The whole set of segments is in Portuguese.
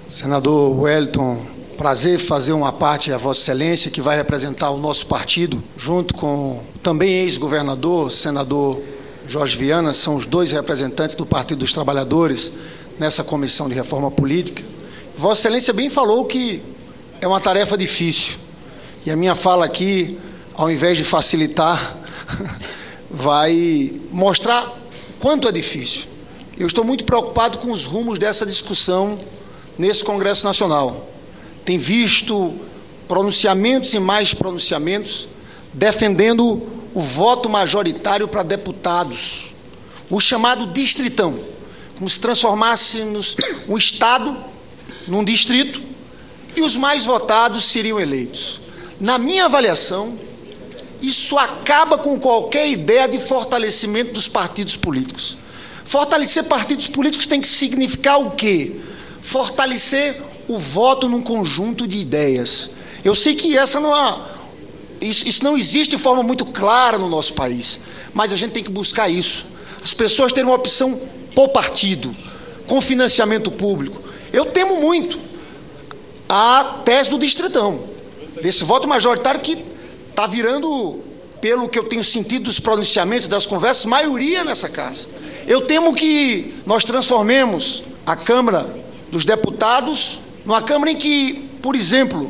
Senador Wellington, prazer fazer uma parte a Vossa Excelência, que vai representar o nosso partido, junto com também ex-governador, senador Jorge Viana, são os dois representantes do Partido dos Trabalhadores nessa comissão de reforma política. Vossa Excelência bem falou que é uma tarefa difícil. E a minha fala aqui, ao invés de facilitar, vai mostrar quanto é difícil. Eu estou muito preocupado com os rumos dessa discussão nesse Congresso Nacional. Tem visto pronunciamentos e mais pronunciamentos defendendo o voto majoritário para deputados, o chamado distritão, como se transformássemos um estado num distrito e os mais votados seriam eleitos. Na minha avaliação, isso acaba com qualquer ideia de fortalecimento dos partidos políticos. Fortalecer partidos políticos tem que significar o quê? Fortalecer o voto num conjunto de ideias. Eu sei que isso não existe de forma muito clara no nosso país, mas a gente tem que buscar isso. As pessoas terem uma opção por partido, com financiamento público. Eu temo muito a tese do distritão, desse voto majoritário que está virando, pelo que eu tenho sentido dos pronunciamentos, das conversas, maioria nessa casa. Eu temo que nós transformemos a Câmara dos Deputados numa Câmara em que, por exemplo,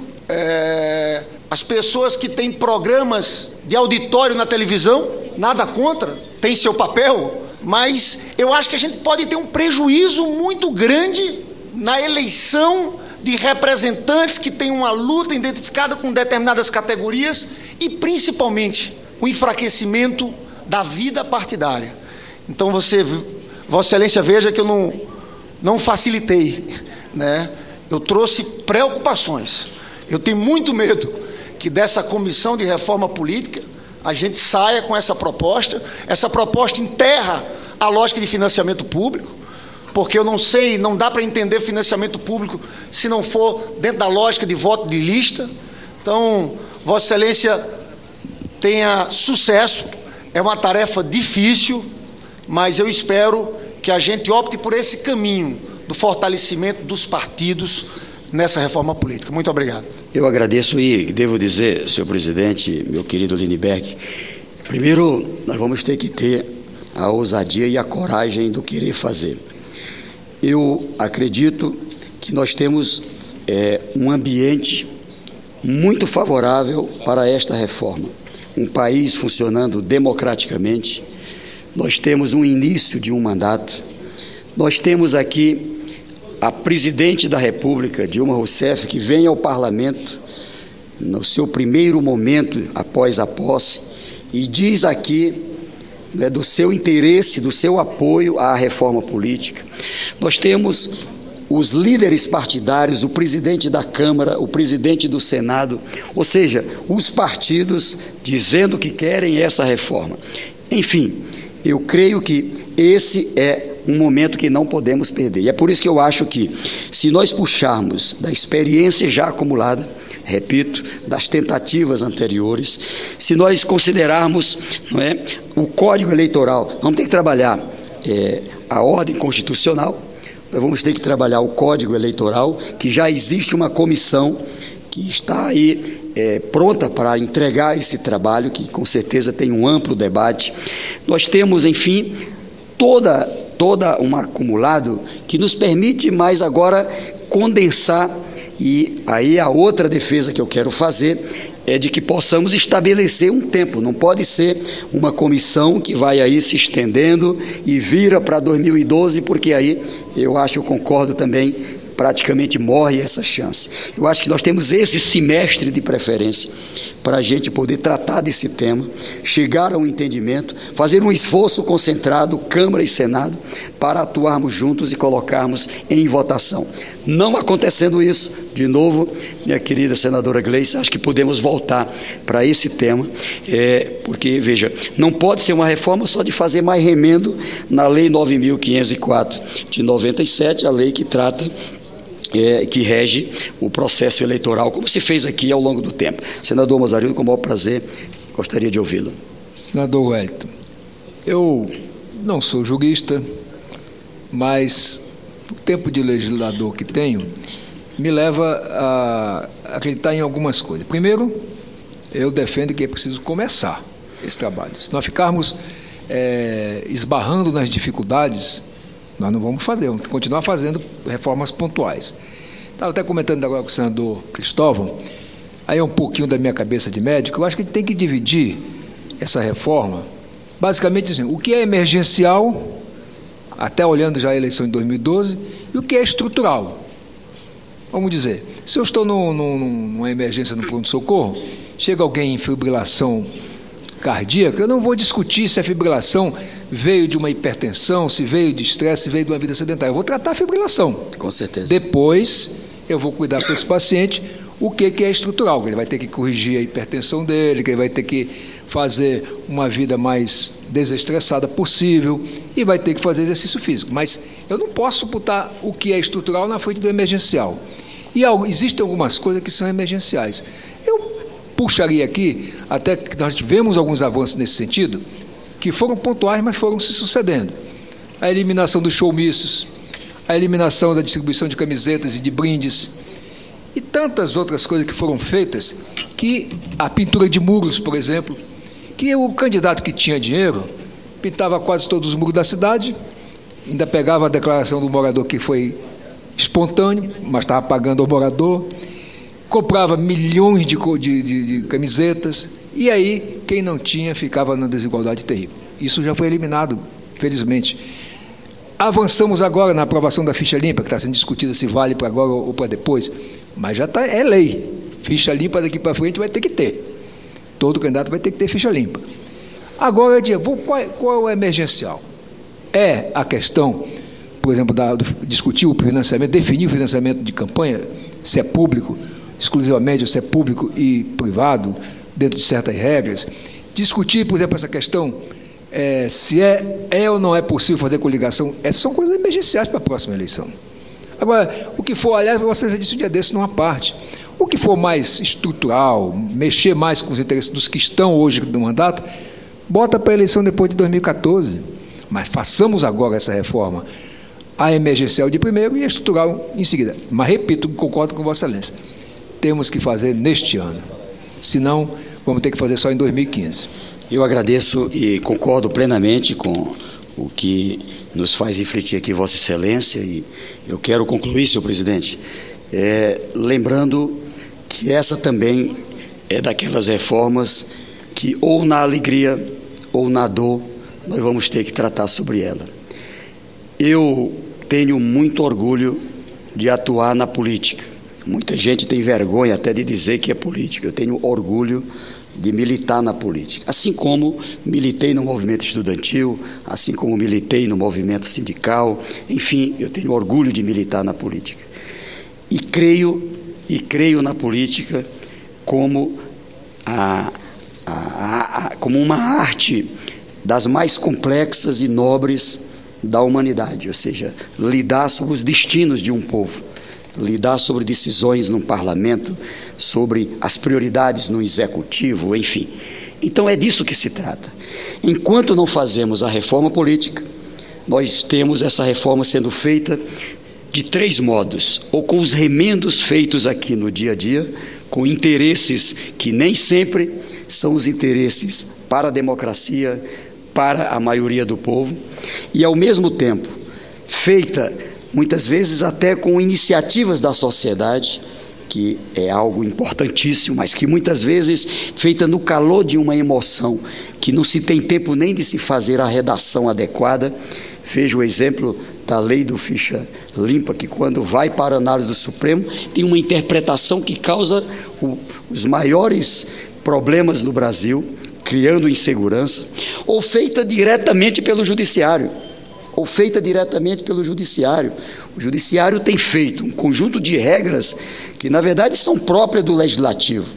as pessoas que têm programas de auditório na televisão, nada contra, tem seu papel, mas eu acho que a gente pode ter um prejuízo muito grande na eleição de representantes que têm uma luta identificada com determinadas categorias e, principalmente, o enfraquecimento da vida partidária. Então, Vossa Excelência veja que eu não facilitei, né? Eu trouxe preocupações. Eu tenho muito medo que dessa comissão de reforma política a gente saia com essa proposta enterra a lógica de financiamento público, porque eu não sei, não dá para entender financiamento público se não for dentro da lógica de voto de lista. Então, Vossa Excelência tenha sucesso, é uma tarefa difícil, mas eu espero que a gente opte por esse caminho do fortalecimento dos partidos nessa reforma política. Muito obrigado. Eu agradeço e devo dizer, senhor presidente, meu querido Lindbergh, primeiro nós vamos ter que ter a ousadia e a coragem do querer fazer. Eu acredito que nós temos um ambiente muito favorável para esta reforma. Um país funcionando democraticamente, nós temos um início de um mandato, nós temos aqui a presidente da República, Dilma Rousseff, que vem ao parlamento no seu primeiro momento após a posse e diz aqui do seu interesse, do seu apoio à reforma política. Nós temos os líderes partidários, o presidente da Câmara, o presidente do Senado, ou seja, os partidos dizendo que querem essa reforma. Enfim, eu creio que esse é um momento que não podemos perder. E é por isso que eu acho que, se nós puxarmos da experiência já acumulada, repito, das tentativas anteriores, se nós considerarmos o Código Eleitoral, vamos ter que trabalhar a ordem constitucional, nós vamos ter que trabalhar o Código Eleitoral, que já existe uma comissão que está aí pronta para entregar esse trabalho, que com certeza tem um amplo debate. Nós temos, enfim, toda um acumulado que nos permite mais agora condensar, e aí a outra defesa que eu quero fazer é de que possamos estabelecer um tempo. Não pode ser uma comissão que vai aí se estendendo e vira para 2012, porque aí eu concordo também, praticamente morre essa chance. Eu acho que nós temos esse semestre de preferência para a gente poder tratar desse tema, chegar a um entendimento, fazer um esforço concentrado, Câmara e Senado, para atuarmos juntos e colocarmos em votação. Não acontecendo isso, de novo, minha querida senadora Gleice, acho que podemos voltar para esse tema, porque, veja, não pode ser uma reforma só de fazer mais remendo na Lei 9.504 de 97, a lei que trata que rege o processo eleitoral, como se fez aqui ao longo do tempo. Senador Mazzarillo, com o maior prazer, gostaria de ouvi-lo. Senador Wellington, eu não sou julguista, mas o tempo de legislador que tenho me leva a acreditar em algumas coisas. Primeiro, eu defendo que é preciso começar esse trabalho. Se nós ficarmos esbarrando nas dificuldades, nós não vamos fazer, vamos continuar fazendo reformas pontuais. Estava até comentando agora com o senador Cristóvão, aí é um pouquinho da minha cabeça de médico, eu acho que a gente tem que dividir essa reforma, basicamente assim, o que é emergencial, até olhando já a eleição de 2012, e o que é estrutural. Vamos dizer, se eu estou numa emergência no pronto-socorro, chega alguém em fibrilação cardíaca, eu não vou discutir se a fibrilação veio de uma hipertensão, se veio de estresse, se veio de uma vida sedentária. Eu vou tratar a fibrilação. Com certeza. Depois, eu vou cuidar para esse paciente o que é estrutural, que ele vai ter que corrigir a hipertensão dele, que ele vai ter que fazer uma vida mais desestressada possível e vai ter que fazer exercício físico. Mas eu não posso botar o que é estrutural na frente do emergencial. E existem algumas coisas que são emergenciais. Eu puxaria aqui, até que nós tivemos alguns avanços nesse sentido, que foram pontuais, mas foram se sucedendo. A eliminação dos showmícios, a eliminação da distribuição de camisetas e de brindes, e tantas outras coisas que foram feitas, que a pintura de muros, por exemplo, que o candidato que tinha dinheiro pintava quase todos os muros da cidade, ainda pegava a declaração do morador que foi espontâneo, mas estava pagando ao morador, comprava milhões de camisetas, e aí quem não tinha ficava numa desigualdade terrível. Isso já foi eliminado, felizmente. Avançamos agora na aprovação da ficha limpa, que está sendo discutida se vale para agora ou para depois, mas já é lei. Ficha limpa daqui para frente vai ter que ter. Todo candidato vai ter que ter ficha limpa. Agora, qual é o emergencial? É a questão, por exemplo, discutir o financiamento, definir o financiamento de campanha, se é público, exclusivamente, ou se é público e privado, dentro de certas regras. Discutir, por exemplo, essa questão, se é ou não é possível fazer coligação, são coisas emergenciais para a próxima eleição. Agora, o que for, aliás, você já disse um dia desse numa parte, o que for mais estrutural, mexer mais com os interesses dos que estão hoje no mandato, bota para a eleição depois de 2014. Mas façamos agora essa reforma, a emergencial de primeiro e a estrutural em seguida. Mas, repito, concordo com Vossa Excelência, temos que fazer neste ano, senão vamos ter que fazer só em 2015. Eu agradeço e concordo plenamente com o que nos faz refletir aqui Vossa Excelência, e eu quero concluir, senhor presidente, lembrando que essa também é daquelas reformas que ou na alegria ou na dor nós vamos ter que tratar sobre ela. Eu tenho muito orgulho de atuar na política. Muita gente tem vergonha até de dizer que é política. Eu tenho orgulho de militar na política, assim como militei no movimento estudantil, assim como militei no movimento sindical, enfim, eu tenho orgulho de militar na política. E creio na política como como uma arte das mais complexas e nobres da humanidade, ou seja, lidar sobre os destinos de um povo, lidar sobre decisões num parlamento, sobre as prioridades no executivo, enfim. Então é disso que se trata. Enquanto não fazemos a reforma política, nós temos essa reforma sendo feita de três modos, ou com os remendos feitos aqui no dia a dia, com interesses que nem sempre são os interesses para a democracia, para a maioria do povo, e ao mesmo tempo feita muitas vezes até com iniciativas da sociedade, que é algo importantíssimo, mas que muitas vezes feita no calor de uma emoção, que não se tem tempo nem de se fazer a redação adequada. Veja o exemplo da lei do ficha limpa, que quando vai para a análise do Supremo, tem uma interpretação que causa os maiores problemas no Brasil, criando insegurança, ou feita diretamente pelo Judiciário. O Judiciário tem feito um conjunto de regras que, na verdade, são próprias do Legislativo.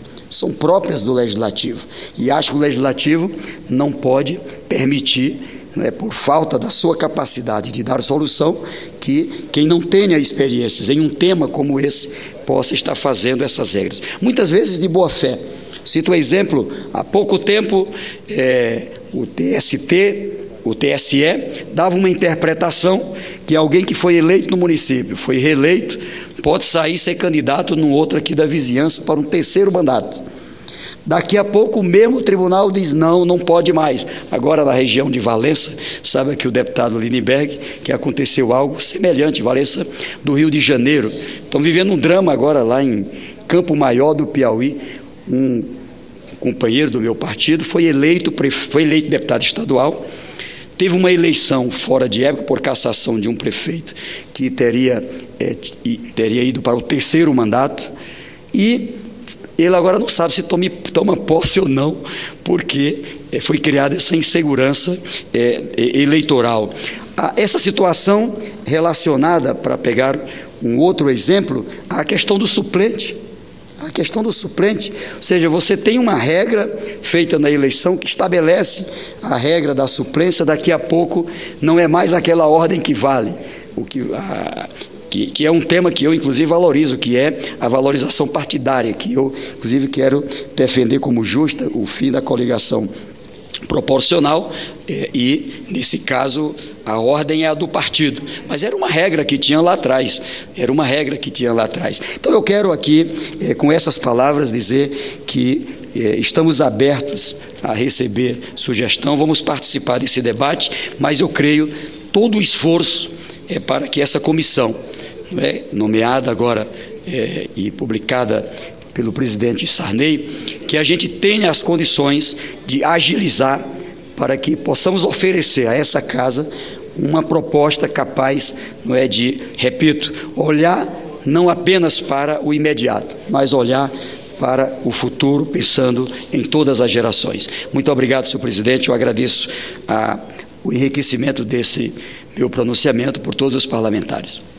E acho que o Legislativo não pode permitir, por falta da sua capacidade de dar solução, que quem não tenha experiências em um tema como esse possa estar fazendo essas regras. Muitas vezes de boa fé. Cito um exemplo, há pouco tempo o TSE dava uma interpretação que alguém que foi eleito no município, foi reeleito, pode sair e ser candidato num outro aqui da vizinhança para um terceiro mandato. Daqui a pouco o mesmo tribunal diz não, não pode mais. Agora na região de Valença, sabe aqui o deputado Lindbergh, que aconteceu algo semelhante, Valença do Rio de Janeiro. Estão vivendo um drama agora lá em Campo Maior do Piauí. Um companheiro do meu partido foi eleito deputado estadual, teve uma eleição fora de época por cassação de um prefeito que teria ido para o terceiro mandato, e ele agora não sabe se toma posse ou não, porque foi criada essa insegurança eleitoral. Essa situação relacionada, para pegar um outro exemplo, a questão do suplente. A questão do suplente, ou seja, você tem uma regra feita na eleição que estabelece a regra da suplência, daqui a pouco não é mais aquela ordem que vale, que é um tema que eu, inclusive, valorizo, que é a valorização partidária, que eu, inclusive, quero defender como justa o fim da coligação proporcional, e, nesse caso, a ordem é a do partido. Mas era uma regra que tinha lá atrás, Então, eu quero aqui, com essas palavras, dizer que estamos abertos a receber sugestão, vamos participar desse debate, mas eu creio todo o esforço para que essa comissão, nomeada agora e publicada pelo presidente Sarney, que a gente tenha as condições de agilizar para que possamos oferecer a essa casa uma proposta capaz, de, repito, olhar não apenas para o imediato, mas olhar para o futuro, pensando em todas as gerações. Muito obrigado, senhor presidente, eu agradeço o enriquecimento desse meu pronunciamento por todos os parlamentares.